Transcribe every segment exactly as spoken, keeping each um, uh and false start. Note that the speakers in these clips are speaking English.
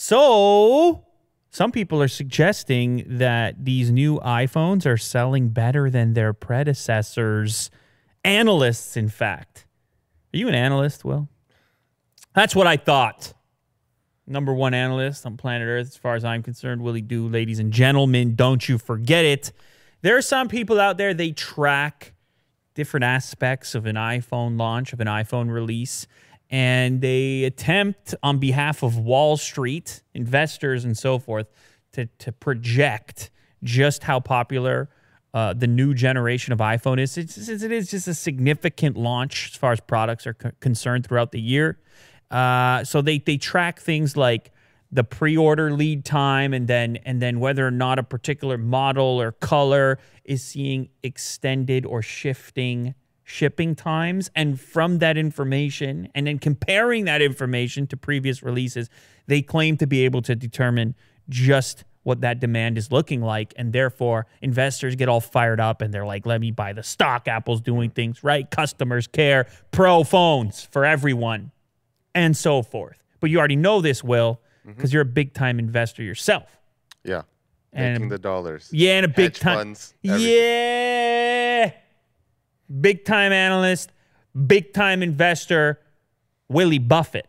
So some people are suggesting that these new iPhones are selling better than their predecessors. Analysts, in fact. Are you an analyst, Will? That's what I thought. Number one analyst on planet Earth, as far as I'm concerned, Willie Do. Ladies and gentlemen, don't you forget it. There are some people out there, they track different aspects of an iPhone launch, of an iPhone release, and they attempt on behalf of Wall Street, investors and so forth, to, to project just how popular uh, the new generation of iPhone is. It's, it's, it is just a significant launch as far as products are co- concerned throughout the year. Uh, so they they track things like the pre-order lead time and then and then whether or not a particular model or color is seeing extended or shifting shipping times. And from that information, and then comparing that information to previous releases, they claim to be able to determine just what that demand is looking like. And therefore, investors get all fired up and they're like, let me buy the stock. Apple's doing things right. Customers care. Pro phones for everyone. And so forth. But you already know this, Will, because mm-hmm. you're a big-time investor yourself. Yeah, and making the dollars. Yeah, and a big-time... funds. Yeah! Big-time analyst, big-time investor, Willie Buffett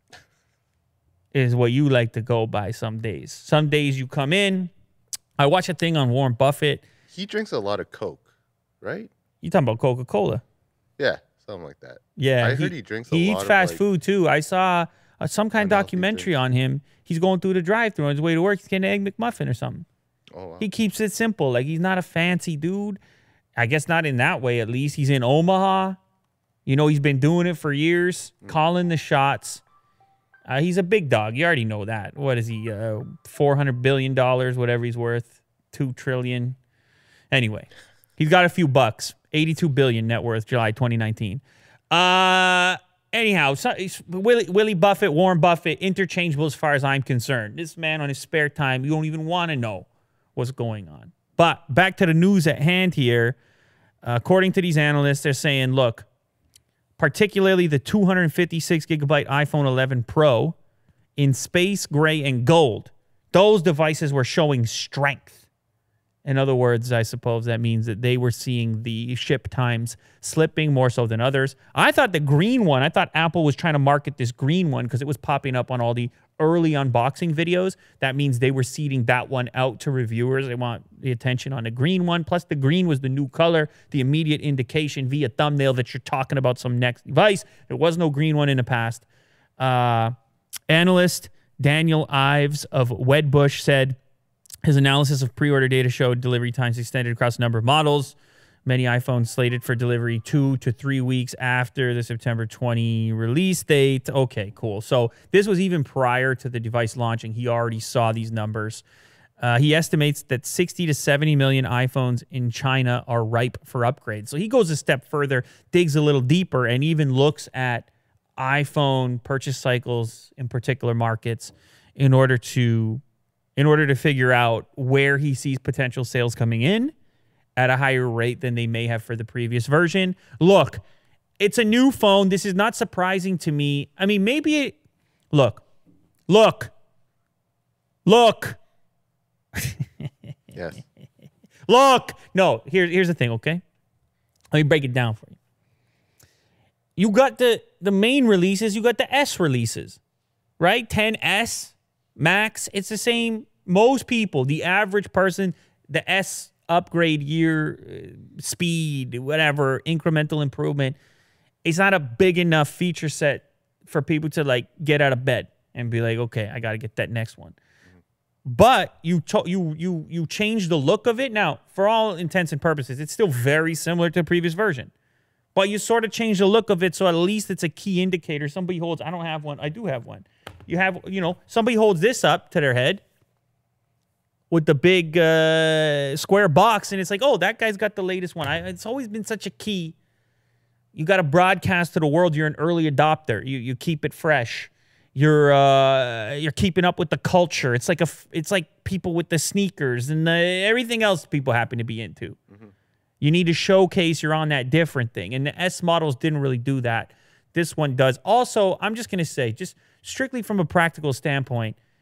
is what you like to go by some days. Some days you come in. I watch a thing on Warren Buffett. He drinks a lot of Coke, right? You talking about Coca-Cola? Yeah. Something like that. Yeah, I heard he, he drinks a he lot eats of fast like, food too. I saw uh, some kind of documentary on him. He's going through the drive-thru on his way to work. He's getting an Egg McMuffin or something. Oh, wow. He keeps it simple. Like, he's not a fancy dude. I guess not in that way, at least. He's in Omaha. You know, he's been doing it for years, mm. calling the shots. Uh, he's a big dog. You already know that. What is he? Uh, four hundred billion dollars, whatever he's worth. two trillion dollars. Anyway, he's got a few bucks. eighty-two billion dollars net worth, July twenty nineteen. Uh, anyhow, so, Willie, Willie Buffett, Warren Buffett, interchangeable as far as I'm concerned. This man on his spare time, you don't even want to know what's going on. But back to the news at hand here. Uh, according to these analysts, they're saying, look, particularly the two hundred fifty-six gigabyte iPhone eleven Pro in space, gray, and gold, those devices were showing strength. In other words, I suppose that means that they were seeing the ship times slipping more so than others. I thought the green one, I thought Apple was trying to market this green one because it was popping up on all the early unboxing videos. That means they were seeding that one out to reviewers. They want the attention on the green one. Plus, the green was the new color, the immediate indication via thumbnail that you're talking about some next device. There was no green one in the past. Uh, analyst Daniel Ives of Wedbush said, his analysis of pre-order data showed delivery times extended across a number of models. Many iPhones slated for delivery two to three weeks after the September twentieth release date. Okay, cool. So this was even prior to the device launching. He already saw these numbers. Uh, he estimates that sixty to seventy million iPhones in China are ripe for upgrade. So he goes a step further, digs a little deeper, and even looks at iPhone purchase cycles in particular markets in order to in order to figure out where he sees potential sales coming in at a higher rate than they may have for the previous version. Look, it's a new phone. This is not surprising to me. I mean, maybe it... Look. Look. Look. Yes. Look. No, here, here's the thing, okay? Let me break it down for you. You got the, the main releases. You got the S releases, right? ten S, Max. It's the same... Most people, the average person, the S upgrade year, uh, speed, whatever, incremental improvement, it's not a big enough feature set for people to like get out of bed and be like, okay, I got to get that next one. Mm-hmm. But you, to, you, you, you change the look of it. Now, for all intents and purposes, it's still very similar to the previous version. But you sort of change the look of it, so at least it's a key indicator. Somebody holds, I don't have one, I do have one. You have, you know, somebody holds this up to their head with the big uh, square box, and it's like, oh, that guy's got the latest one. I, it's always been such a key. You got to broadcast to the world. You're an early adopter. You you keep it fresh. You're uh, you're keeping up with the culture. It's like a it's like people with the sneakers and the, everything else people happen to be into. Mm-hmm. You need to showcase you're on that different thing, and the S models didn't really do that. This one does. Also, I'm just gonna say, just strictly from a practical standpoint,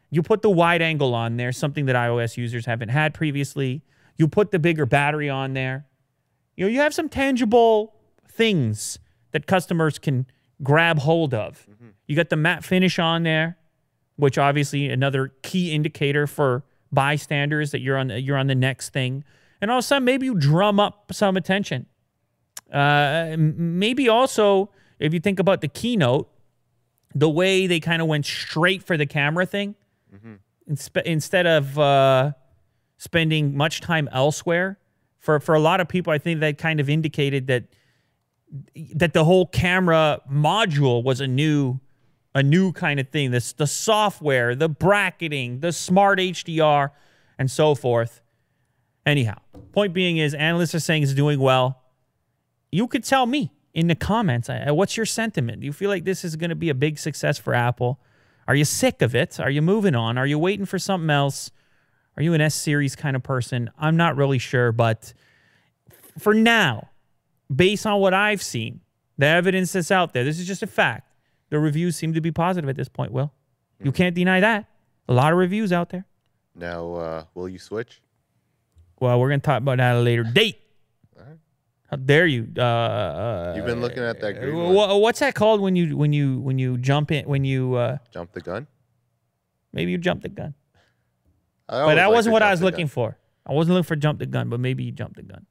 You put the wide angle on there, something that iOS users haven't had previously. You put the bigger battery on there. You know, you have some tangible things that customers can grab hold of. Mm-hmm. You got the matte finish on there, which obviously another key indicator for bystanders that you're on you're on the next thing. And all of a sudden, maybe you drum up some attention. Uh, maybe also, if you think about the keynote, the way they kind of went straight for the camera thing, mm-hmm. inspe- instead of uh, spending much time elsewhere. For for a lot of people, I think that kind of indicated that that the whole camera module was a new a new kind of thing. This the software, the bracketing, the smart H D R, and so forth. Anyhow, point being is analysts are saying it's doing well. You could tell me in the comments, what's your sentiment? Do you feel like this is going to be a big success for Apple? Are you sick of it? Are you moving on? Are you waiting for something else? Are you an S-series kind of person? I'm not really sure, but for now, based on what I've seen, the evidence that's out there, this is just a fact. The reviews seem to be positive at this point, Will. You can't deny that. A lot of reviews out there. Now, uh, will you switch? Well, we're going to talk about that at a later date. All right. How dare you? Uh, uh, You've been looking at that green uh, one. What's that called when you when you when you jump in when you uh, Jump the gun? maybe you jump the gun? I But always that like wasn't to what I jump was the looking gun. for. I wasn't looking for jump the gun, but maybe you jumped the gun.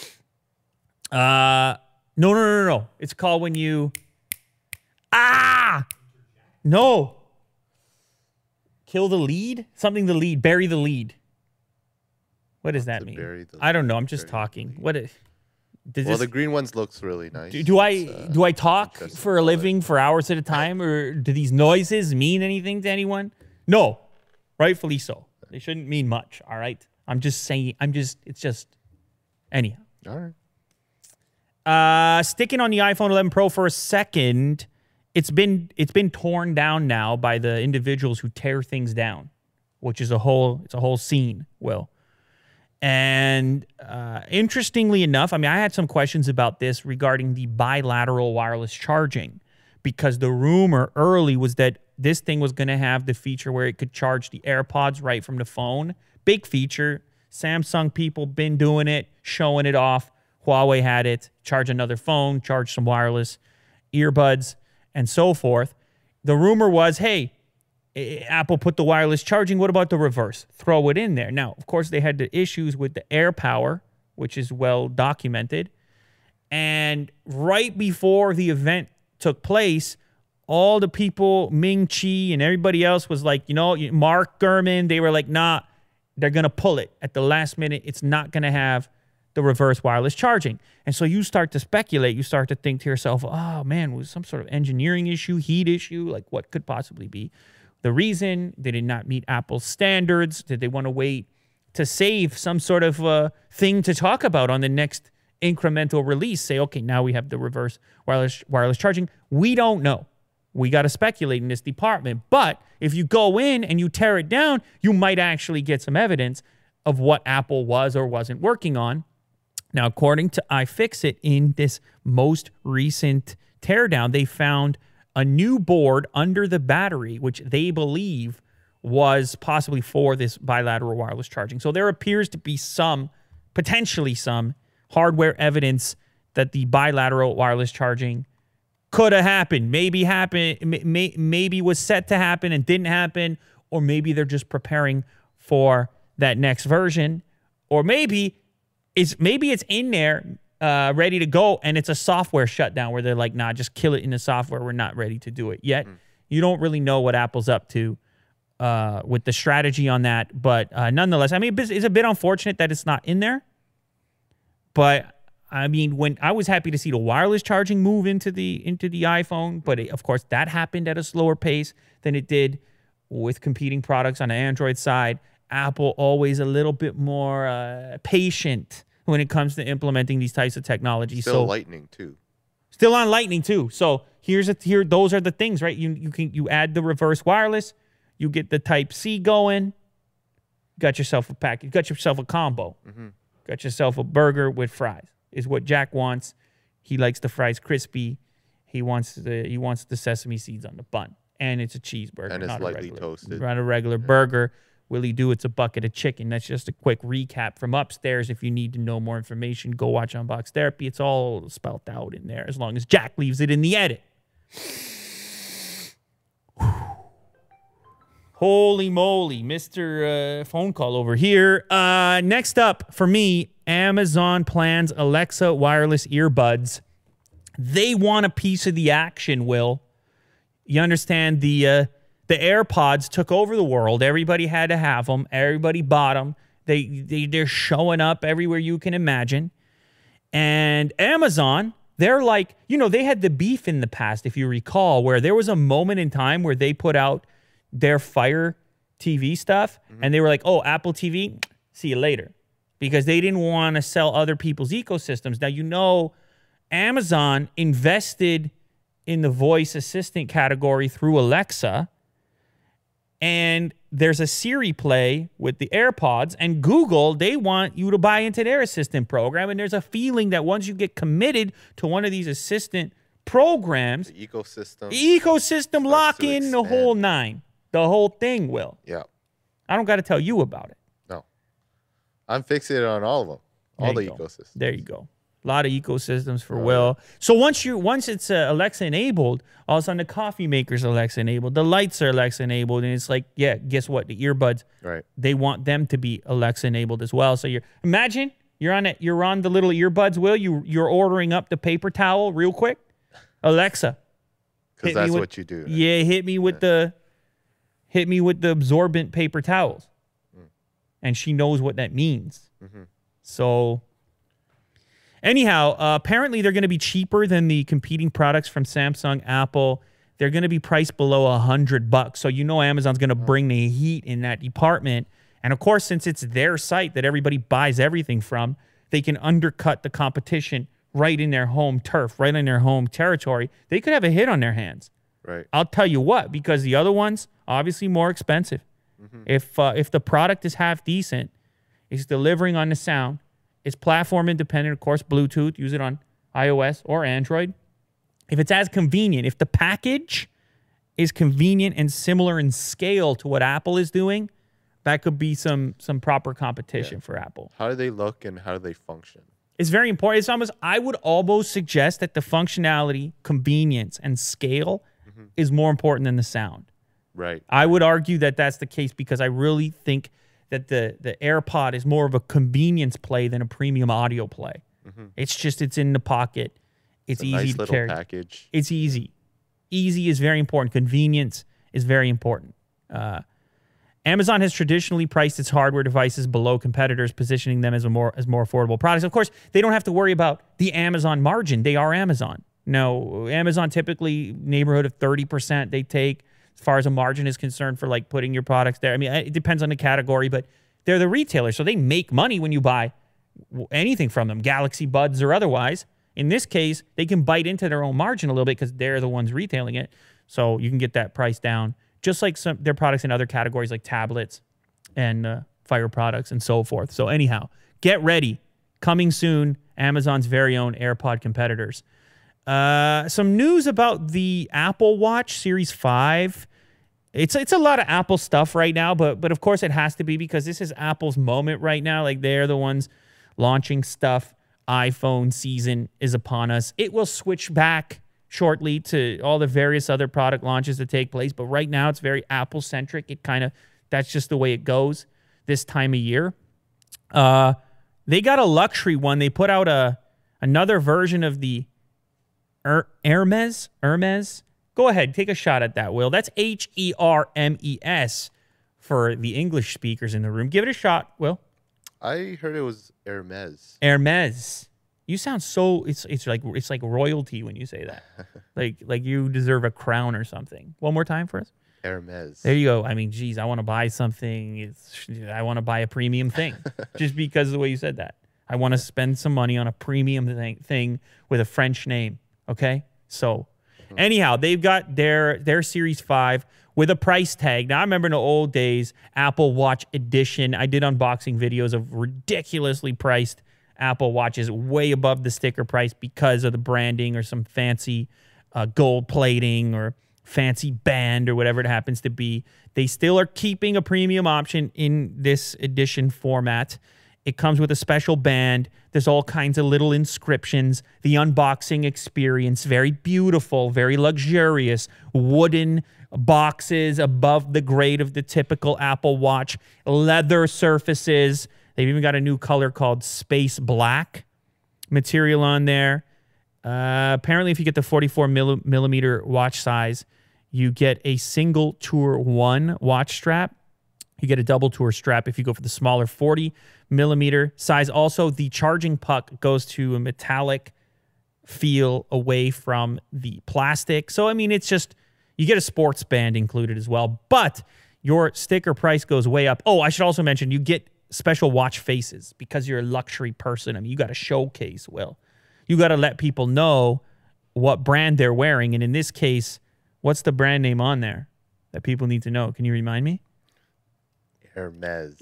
Uh, no, no, no, no, no. It's called when you... Ah! No. Kill the lead? Something the lead. Bury the lead. What does that To mean? bury the I don't know. I'm lead, just bury the talking. lead. What is... Does Well, this, the green ones looks really nice. do, do I It's, uh, do I talk interesting for a color. living for hours at a time, or do these noises mean anything to anyone? No, rightfully so. They shouldn't mean much. All right. I'm just saying. I'm just. It's just. Anyhow. All right. Uh, sticking on the iPhone eleven Pro for a second, it's been it's been torn down now by the individuals who tear things down, which is a whole it's a whole scene. Will. And uh, interestingly enough, I mean, I had some questions about this regarding the bilateral wireless charging, because the rumor early was that this thing was going to have the feature where it could charge the AirPods right from the phone. Big feature. Samsung people been doing it, showing it off. Huawei had it. Charge another phone, charge some wireless earbuds, and so forth. The rumor was, hey, Apple put the wireless charging. What about the reverse? Throw it in there. Now, of course, they had the issues with the AirPower, which is well documented. And right before the event took place, all the people, Ming Chi and everybody else was like, you know, Mark Gurman, they were like, nah, they're going to pull it at the last minute. It's not going to have the reverse wireless charging. And so you start to speculate. You start to think to yourself, oh, man, was some sort of engineering issue, heat issue? Like, what could possibly be the reason? They did not meet Apple's standards. Did they want to wait to save some sort of uh, thing to talk about on the next incremental release? Say, okay, now we have the reverse wireless wireless charging. We don't know. We got to speculate in this department. But if you go in and you tear it down, you might actually get some evidence of what Apple was or wasn't working on. Now, according to iFixit, in this most recent teardown, they found a new board under the battery, which they believe was possibly for this bilateral wireless charging. So there appears to be some, potentially some, hardware evidence that the bilateral wireless charging could have happened, maybe happened, may, maybe was set to happen and didn't happen, or maybe they're just preparing for that next version, or maybe it's maybe it's in there, Uh, ready to go, and it's a software shutdown where they're like, nah, just kill it in the software. We're not ready to do it yet. Mm. You don't really know what Apple's up to uh, with the strategy on that. But uh, nonetheless, I mean, it's a bit unfortunate that it's not in there. But, I mean, when I was happy to see the wireless charging move into the into the iPhone, but it, of course, that happened at a slower pace than it did with competing products on the Android side. Apple always a little bit more uh, patient when it comes to implementing these types of technologies. Still so Lightning too. Still on Lightning too. So here's a here. Those are the things, right? You you can you add the reverse wireless, you get the Type C going. Got yourself a pack. You got yourself a combo. Mm-hmm. Got yourself a burger with fries. Is what Jack wants. He likes the fries crispy. He wants the he wants the sesame seeds on the bun. and it's a cheeseburger, And it's not a lightly regular, toasted. not a regular burger. Willie Do, it's a bucket of chicken. That's just a quick recap from upstairs. If you need to know more information, go watch Unbox Therapy. It's all spelled out in there as long as Jack leaves it in the edit. Holy moly, Mister Uh, phone call over here. Uh, next up for me, Amazon plans Alexa wireless earbuds. They want a piece of the action, Will. You understand the... Uh, The AirPods took over the world. Everybody had to have them. Everybody bought them. They, they, they're showing up everywhere you can imagine. And Amazon, they're like, you know, they had the beef in the past, if you recall, where there was a moment in time where they put out their Fire T V stuff, mm-hmm. and they were like, oh, Apple T V, see you later. Because they didn't want to sell other people's ecosystems. Now, you know, Amazon invested in the voice assistant category through Alexa. And there's a Siri play with the AirPods, and Google, they want you to buy into their assistant program. And there's a feeling that once you get committed to one of these assistant programs, the ecosystem, the ecosystem lock in the whole nine, the whole thing will. Yeah. I don't got to tell you about it. No. I'm fixated on all of them, all the ecosystems. There you go. A lot of ecosystems for oh, Will. Yeah. So once you once it's uh, Alexa enabled, all of a sudden the coffee maker's Alexa enabled, the lights are Alexa enabled, and it's like, yeah, guess what? The earbuds, right? They want them to be Alexa enabled as well. So you're imagine you're on it, you're on the little earbuds. Will you? You're ordering up the paper towel real quick, Alexa. Because that's with, what you do. Right? Yeah, hit me with yeah. the hit me with the absorbent paper towels, mm. and she knows what that means. Mm-hmm. So. Anyhow, uh, apparently they're going to be cheaper than the competing products from Samsung, Apple. They're going to be priced below a hundred bucks. So you know Amazon's going to bring the heat in that department. And of course, since it's their site that everybody buys everything from, they can undercut the competition right in their home turf, right in their home territory. They could have a hit on their hands. Right. I'll tell you what, because the other ones obviously more expensive. Mm-hmm. If uh, if the product is half decent, it's delivering on the sound. It's platform independent, of course, Bluetooth. Use it on iOS or Android. If it's as convenient, if the package is convenient and similar in scale to what Apple is doing, that could be some some proper competition yeah. for Apple. How do they look and how do they function? It's very important. It's almost, I would almost suggest that the functionality, convenience, and scale mm-hmm. is more important than the sound. Right. I would argue that that's the case because I really think that the, the AirPod is more of a convenience play than a premium audio play. Mm-hmm. It's just, it's in the pocket. It's, it's a easy nice to little carry. Package. It's easy. Easy is very important. Convenience is very important. Uh, Amazon has traditionally priced its hardware devices below competitors, positioning them as a more as more affordable products. Of course, they don't have to worry about the Amazon margin. They are Amazon. No, Amazon typically neighborhood of thirty percent they take as far as a margin is concerned for like putting your products there. I mean, it depends on the category, but they're the retailer, so they make money when you buy anything from them, Galaxy Buds or otherwise. In this case, they can bite into their own margin a little bit because they're the ones retailing it, so you can get that price down. Just like some their products in other categories like tablets and uh, Fire products and so forth. So anyhow, get ready. Coming soon, Amazon's very own AirPod competitors. Uh, some news about the Apple Watch Series five. It's it's a lot of Apple stuff right now, but but of course it has to be because this is Apple's moment right now. Like they're the ones launching stuff. iPhone season is upon us. It will switch back shortly to all the various other product launches that take place. But right now it's very Apple-centric. It kind of, that's just the way it goes this time of year. Uh, they got a luxury one. They put out a another version of the Her Hermes. Hermes. Go ahead, take a shot at that, Will. That's H E R M E S for the English speakers in the room. Give it a shot, Will. I heard it was Hermes. Hermes. You sound so it's it's like it's like royalty when you say that. like like you deserve a crown or something. One more time for us. Hermes. There you go. I mean, geez, I want to buy something. It's I want to buy a premium thing just because of the way you said that. I want to spend some money on a premium thing, thing with a French name. Okay, so hmm. anyhow, they've got their their Series five with a price tag. Now I remember in the old days, Apple Watch Edition. I did unboxing videos of ridiculously priced Apple Watches way above the sticker price because of the branding or some fancy uh, gold plating or fancy band or whatever it happens to be. They still are keeping a premium option in this edition format. It comes with a special band. There's all kinds of little inscriptions. The unboxing experience, very beautiful, very luxurious. Wooden boxes above the grade of the typical Apple Watch. Leather surfaces. They've even got a new color called Space Black material on there. Uh, apparently, if you get the forty-four millimeter watch size, you get a single Tour one watch strap. You get a double Tour strap if you go for the smaller forty millimeter size. Also, the charging puck goes to a metallic feel away from the plastic. So, I mean, it's just, you get a sports band included as well, but your sticker price goes way up. Oh, I should also mention, you get special watch faces because you're a luxury person. I mean, you got to showcase, Will. You got to let people know what brand they're wearing. And in this case, what's the brand name on there that people need to know? Can you remind me? Hermes.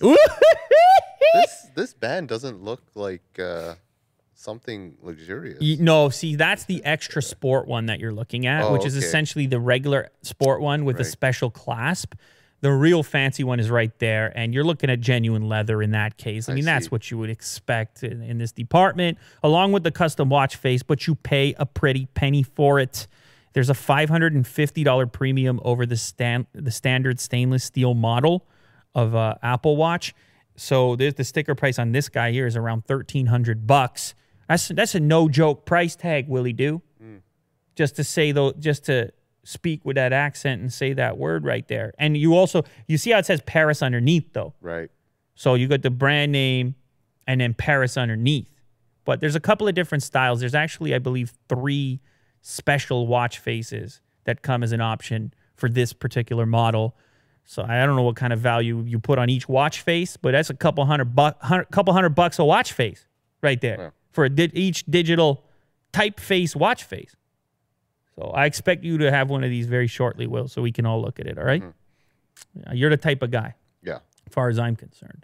this this band doesn't look like uh, something luxurious. You, no, see, that's the extra sport one that you're looking at, Oh, which is okay. essentially the regular sport one with a Right. special clasp. The real fancy one is right there, and you're looking at genuine leather in that case. I I mean, that's see. what you would expect in, in this department, along with the custom watch face, but you pay a pretty penny for it. There's a five hundred fifty dollars premium over the stand, the standard stainless steel model of uh, Apple Watch. So there's the sticker price on this guy here is around thirteen hundred bucks. That's that's a no joke price tag, Willie Do. Mm. Just to say though, just to speak with that accent and say that word right there. And you also you see how it says Paris underneath though. Right. So you got the brand name and then Paris underneath. But there's a couple of different styles. There's actually, I believe, three special watch faces that come as an option for this particular model. So I don't know what kind of value you put on each watch face, but that's a couple hundred buck, hundred, couple hundred bucks a watch face right there Yeah. for a di- each digital typeface watch face. So I expect you to have one of these very shortly, Will, so we can all look at it. All right? Mm-hmm. You're the type of guy, Yeah. as far as I'm concerned.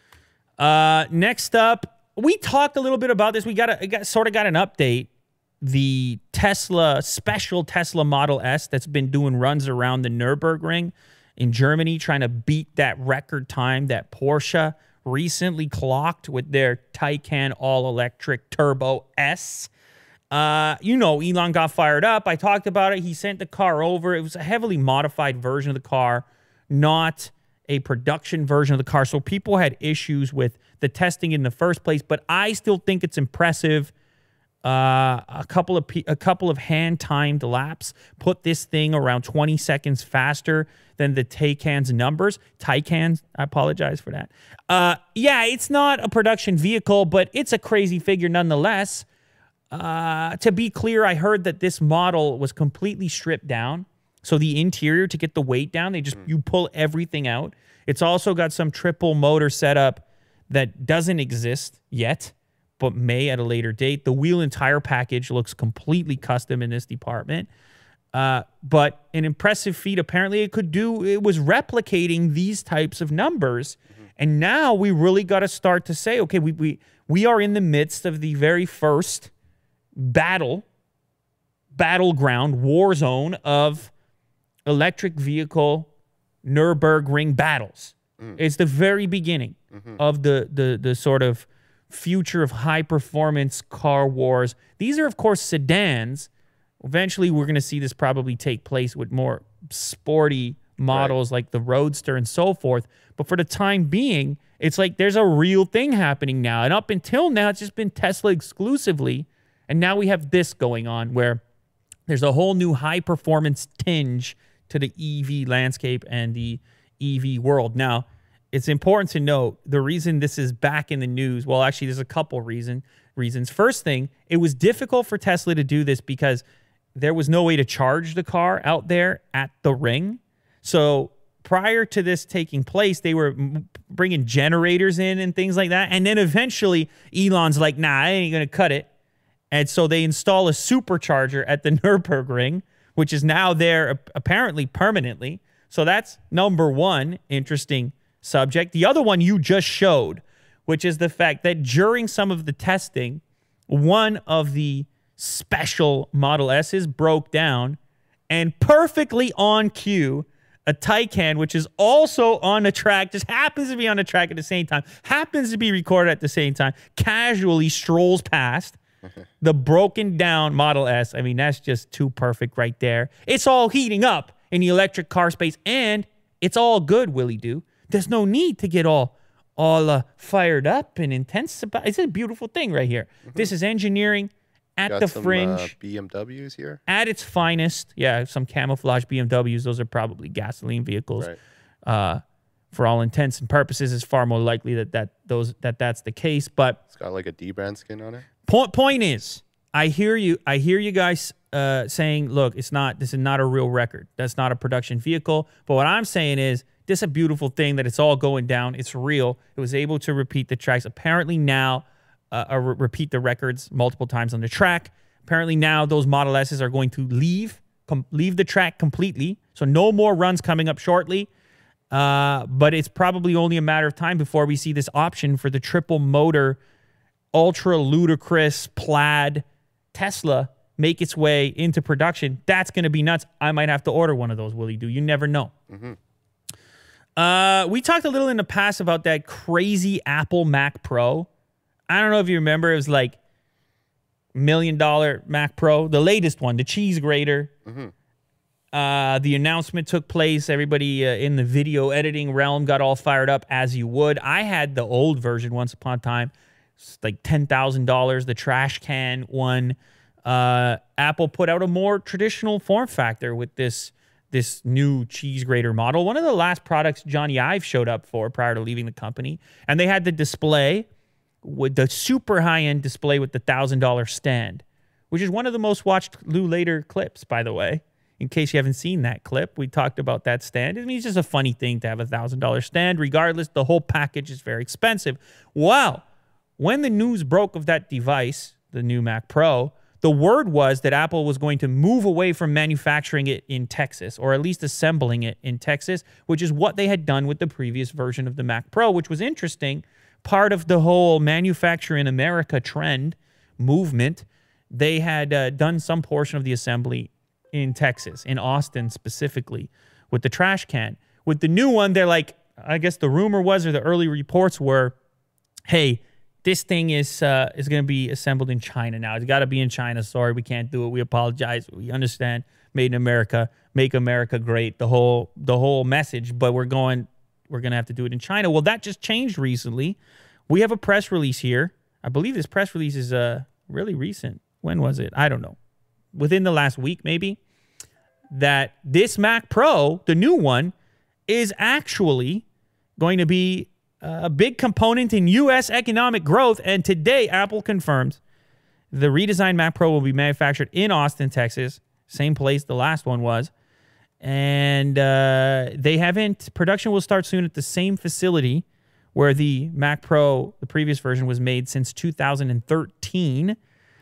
Uh, next up, we talked a little bit about this. We got, a, got sort of got an update. The Tesla, special Tesla Model S that's been doing runs around the Nürburgring in Germany, trying to beat that record time that Porsche recently clocked with their Taycan all-electric Turbo S. Uh, you know, Elon got fired up. I talked about it. He sent the car over. It was a heavily modified version of the car, not a production version of the car. So people had issues with the testing in the first place, but I still think it's impressive. Uh, a couple of pe- a couple of hand-timed laps put this thing around twenty seconds faster than the Taycan's numbers. Taycan's, I apologize for that. Uh, yeah, it's not a production vehicle, but it's a crazy figure nonetheless. Uh, to be clear, I heard that this model was completely stripped down. So the interior, to get the weight down, they just you pull everything out. It's also got some triple motor setup that doesn't exist yet, but may at a later date. The wheel and tire package looks completely custom in this department. Uh, but an impressive feat, apparently it could do, it was replicating these types of numbers. Mm-hmm. And now we really got to start to say, okay, we, we, we are in the midst of the very first battle, battleground, war zone of electric vehicle Nürburgring battles. Mm. It's the very beginning mm-hmm. of the, the, the sort of future of high-performance car wars. These are, of course, sedans. Eventually, we're going to see this probably take place with more sporty models right. like the Roadster and so forth. But for the time being, it's like there's a real thing happening now. And up until now, it's just been Tesla exclusively. And now we have this going on where there's a whole new high-performance tinge to the E V landscape and the E V world. Now, it's important to note the reason this is back in the news. Well, actually, there's a couple reason, reasons. First thing, it was difficult for Tesla to do this because there was no way to charge the car out there at the ring. So prior to this taking place, they were bringing generators in and things like that. And then eventually, Elon's like, nah, I ain't going to cut it. And so they install a supercharger at the Nürburgring, which is now there apparently permanently. So that's number one interesting subject. The other one you just showed, which is the fact that during some of the testing, one of the special Model S's broke down and perfectly on cue, a Taycan, which is also on the track, just happens to be on the track at the same time, happens to be recorded at the same time, casually strolls past the broken down Model S. I mean, that's just too perfect right there. It's all heating up in the electric car space, and it's all good, Willie Doo. There's no need to get all all uh, fired up and intense about. It's a beautiful thing right here. Mm-hmm. This is engineering at Got the some, fringe. Uh, B M Ws here. At its finest. Yeah, some camouflage B M Ws. Those are probably gasoline vehicles. Right. Uh, for all intents and purposes, it's far more likely that, that, those, that that's the case. But it's got like a D-brand skin on it. Point, point is, I hear you. I hear you guys uh, saying, look, it's not. This is not a real record. That's not a production vehicle. But what I'm saying is, this is a beautiful thing that it's all going down. It's real. It was able to repeat the tracks. Apparently now, uh, uh, re repeat the records multiple times on the track. Apparently now those Model S's are going to leave, leave the track completely. So no more runs coming up shortly. Uh, but it's probably only a matter of time before we see this option for the triple motor, ultra ludicrous plaid Tesla make its way into production. That's going to be nuts. I might have to order one of those, Willie Doo. You never know. Mm-hmm. Uh, we talked a little in the past about that crazy Apple Mac Pro. I don't know if you remember. It was like million dollar Mac Pro, the latest one, the cheese grater. Mm-hmm. Uh, the announcement took place. Everybody uh, in the video editing realm got all fired up, as you would. I had the old version once upon a time. It's like ten thousand dollars, the trash can one. Uh, Apple put out a more traditional form factor with this this new cheese grater model. One of the last products Johnny Ive showed up for prior to leaving the company. And they had the display, with the super high-end display with the one thousand dollar stand, which is one of the most watched Lou Later clips, by the way. In case you haven't seen that clip, we talked about that stand. I mean, it's just a funny thing to have a one thousand dollar stand. Regardless, the whole package is very expensive. Wow. When the news broke of that device, the new Mac Pro, the word was that Apple was going to move away from manufacturing it in Texas, or at least assembling it in Texas, which is what they had done with the previous version of the Mac Pro, which was interesting. Part of the whole manufacture in America trend movement, they had uh, done some portion of the assembly in Texas, in Austin specifically, with the trash can. With the new one, they're like, I guess the rumor was, or the early reports were, hey, this thing is uh, is going to be assembled in China now. It's got to be in China. Sorry, we can't do it. We apologize. We understand. Made in America. Make America great. The whole the whole message. But we're going. We're going to have to do it in China. Well, that just changed recently. We have a press release here. I believe this press release is uh really recent. When was it? I don't know. Within the last week, maybe. That this Mac Pro, the new one, is actually going to be a big component in U S economic growth. And today, Apple confirms the redesigned Mac Pro will be manufactured in Austin, Texas, same place the last one was. And uh, they haven't, production will start soon at the same facility where the Mac Pro, the previous version, was made since two thousand thirteen.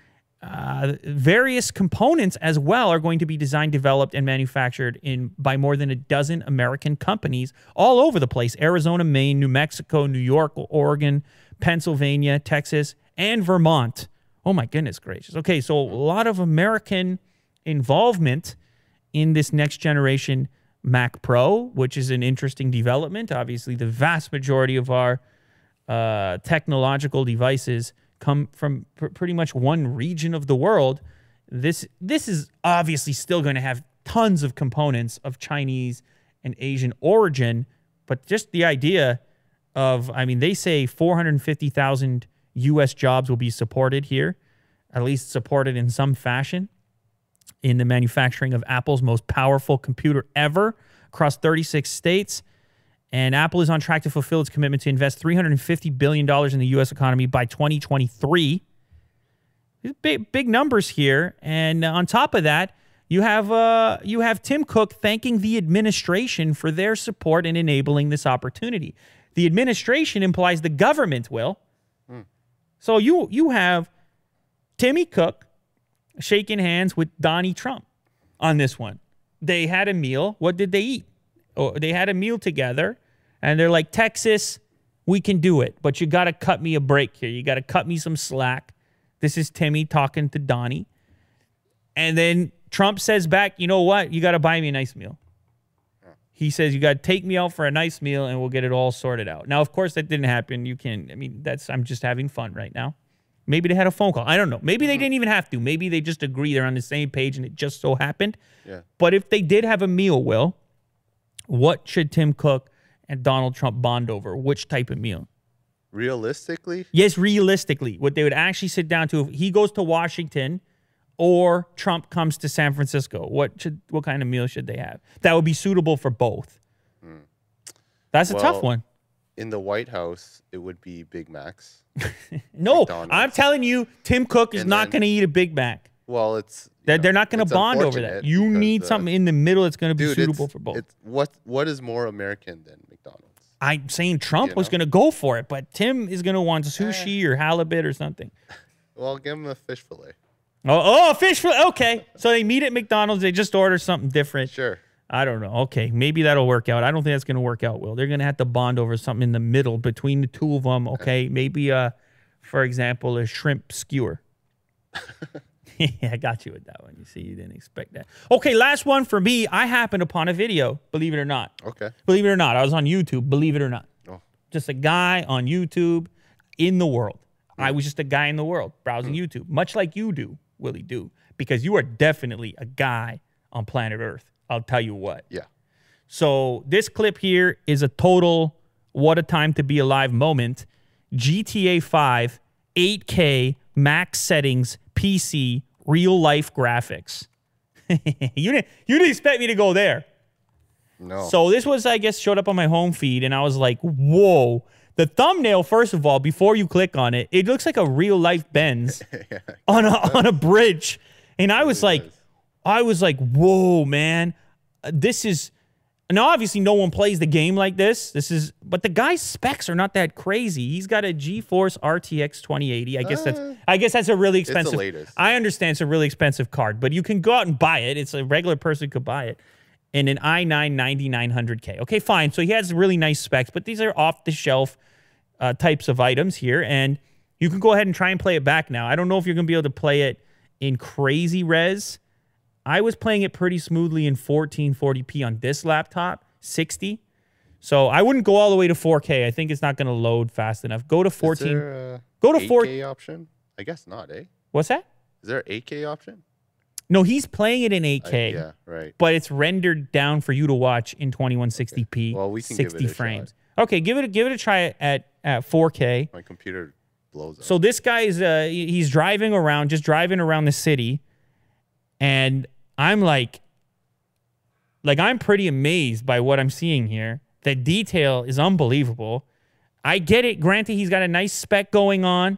Uh, various components as well are going to be designed, developed, and manufactured in by more than a dozen American companies all over the place. Arizona, Maine, New Mexico, New York, Oregon, Pennsylvania, Texas, and Vermont. Oh my goodness gracious. Okay, so a lot of American involvement in this next generation Mac Pro, which is an interesting development. Obviously, the vast majority of our uh, technological devices come from pr pretty much one region of the world. This this is obviously still going to have tons of components of Chinese and Asian origin, but just the idea of, I mean, they say four hundred fifty thousand U S jobs will be supported here, at least supported in some fashion, in the manufacturing of Apple's most powerful computer ever across thirty-six states. And Apple is on track to fulfill its commitment to invest three hundred fifty billion dollars in the U S economy by twenty twenty-three. Big, big numbers here. And on top of that, you have, uh, you have Tim Cook thanking the administration for their support in enabling this opportunity. The administration implies the government will. Mm. So you, you have Timmy Cook shaking hands with Donnie Trump on this one. They had a meal. What did they eat? Oh, they had a meal together, and they're like, Texas, we can do it, but you got to cut me a break here. You got to cut me some slack. This is Timmy talking to Donnie. And then Trump says back, you know what? You got to buy me a nice meal. He says, you got to take me out for a nice meal and we'll get it all sorted out. Now, of course, that didn't happen. You can, I mean, that's, I'm just having fun right now. Maybe they had a phone call. I don't know. Maybe they didn't even have to. Maybe they just agree they're on the same page and it just so happened. Yeah. But if they did have a meal, Will, what should Tim Cook and Donald Trump bond over? Which type of meal? Realistically? Yes, realistically. What they would actually sit down to, if he goes to Washington or Trump comes to San Francisco, what should what kind of meal should they have that would be suitable for both? Hmm. That's a well, tough one. In the White House, it would be Big Macs. No, McDonald's. I'm telling you, Tim Cook is And not then- going to eat a Big Mac. Well, it's They're, know, they're not going to it's bond over that. unfortunate You because, need uh, something in the middle that's going to be dude, suitable it's, for both. It's, what what is more American than McDonald's? I'm saying Trump You was know? going to go for it, but Tim is going to want sushi or halibut or something. Well, give him a fish fillet. Oh, oh, fish fillet. Okay. So they meet at McDonald's. They just order something different. Sure. I don't know. Okay. Maybe that'll work out. I don't think that's going to work out, Will. They're going to have to bond over something in the middle between the two of them. Okay. Maybe, uh, for example, a shrimp skewer. Yeah, I got you with that one. You see, you didn't expect that. Okay. Last one for me. I happened upon a video, believe it or not. Okay. Believe it or not. I was on YouTube, believe it or not. Oh. Just a guy on YouTube in the world. I was just a guy in the world browsing mm. YouTube, much like you do, Willie do, because you are definitely a guy on planet Earth. I'll tell you what. Yeah. So this clip here is a total what a time to be alive moment. G T A five, eight K, max settings, P C, real life graphics. you didn't you didn't expect me to go there. No. So this was, I guess, showed up on my home feed, and I was like, whoa. The thumbnail, first of all, before you click on it, it looks like a real life Benz yeah. on a on a bridge. And I was like, does. I was like, whoa, man. Uh, This is now obviously no one plays the game like this. This is but the guy's specs are not that crazy. He's got a GeForce R T X twenty eighty. I guess Uh, that's I guess that's a really the expensive. latest. I understand it's a really expensive card, but you can go out and buy it. It's a regular person could buy it. And an i nine ninety-nine hundred K. Okay, fine. So he has really nice specs, but these are off the shelf uh, types of items here, and you can go ahead and try and play it back now. I don't know if you're going to be able to play it in crazy res. I was playing it pretty smoothly in fourteen forty p on this laptop, sixty. So I wouldn't go all the way to four K. I think it's not going to load fast enough. Go to fourteen. Is there a Go to four. eight K option? I guess not, eh? What's that? Is there an eight K option? No, he's playing it in eight I- K. yeah, right. But it's rendered down for you to watch in twenty-one sixty p, Well, we can give it sixty a shot. frames. Okay, give it a, give it a try at at four K. My computer blows up. So this guy's uh, he- he's driving around, just driving around the city, and I'm like, like I'm pretty amazed by what I'm seeing here. The detail is unbelievable. I get it. Granted, he's got a nice spec going on,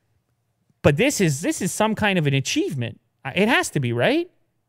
but this is this is some kind of an achievement. It has to be, right?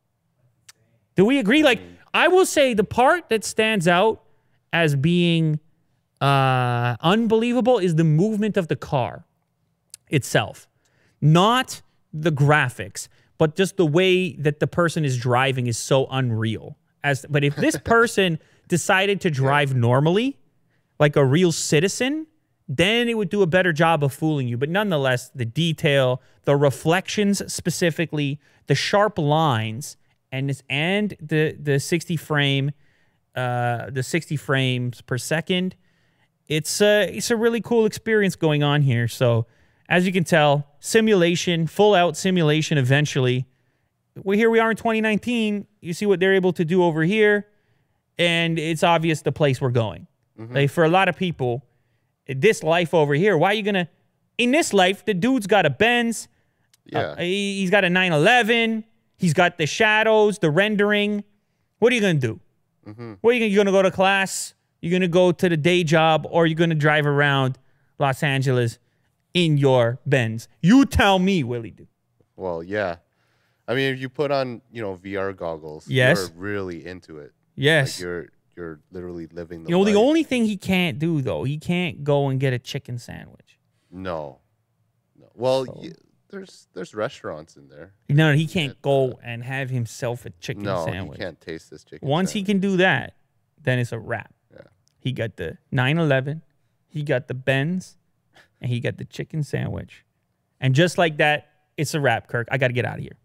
Do we agree? Like, I will say the part that stands out as being uh, unbelievable is the movement of the car itself. Not the graphics, but just the way that the person is driving is so unreal. As But if this person decided to drive normally, like a real citizen, then it would do a better job of fooling you. But nonetheless, the detail, the reflections specifically, the sharp lines, and this, and the the sixty frame, uh, the sixty frames per second, it's a it's a really cool experience going on here. So as you can tell, simulation, full out simulation. Eventually, well, here we are in twenty nineteen. You see what they're able to do over here, and it's obvious the place we're going. Mm-hmm. Like for a lot of people, this life over here, why are you gonna? In this life, the dude's got a Benz. Yeah. Uh, he, he's got a nine eleven. He's got the shadows, the rendering. What are you gonna do? Mm-hmm. What are you gonna? You gonna go to class? You're gonna go to the day job, or you're gonna drive around Los Angeles in your Benz? You tell me, Willie. Do. Well, yeah. I mean, if you put on, you know, V R goggles, Yes. you're really into it. Yes. Like you're you're literally living the You know, the life. only thing he can't do though, he can't go and get a chicken sandwich. No. No. Well, So- y- there's there's restaurants in there. No, he can't go and have himself a chicken No, sandwich. you can't taste this chicken. Once he sandwich. can do that, then it's a wrap. Yeah. He got the nine eleven, he got the Benz, and he got the chicken sandwich. And just like that, it's a wrap, Kirk. I got to get out of here.